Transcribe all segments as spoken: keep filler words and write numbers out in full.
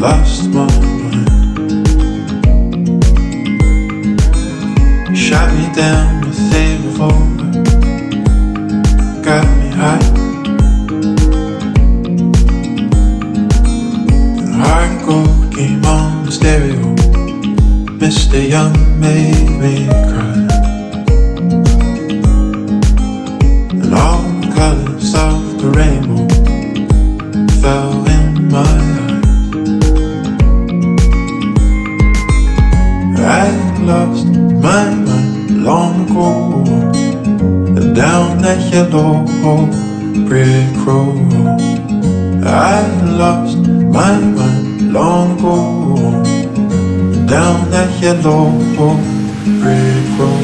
lost my mind. Shot me down with a revolver, got me high. The hardcore came on the stereo, Mister Young made me cry. And all the colors of the rainbow fell in my eyes. I lost my mind long ago, down that yellow brick road. I lost my mind long ago, down that yellow brick road.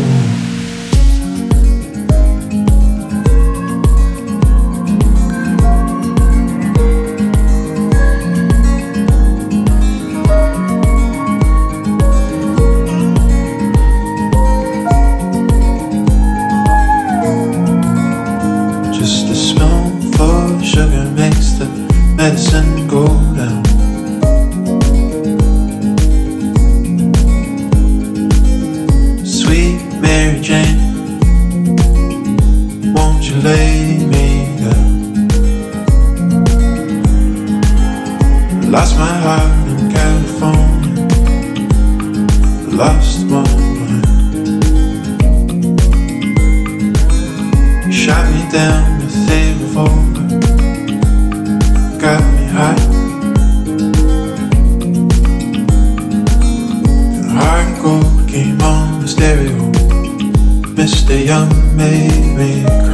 Just a spoonful of sugar makes the medicine go down. Sweet Mary Jane, won't you lay me down? Lost my heart in California, lost my mind. Shot me down with a revolver, got me high. The hardcore came on the stereo, Mister Young made me cry.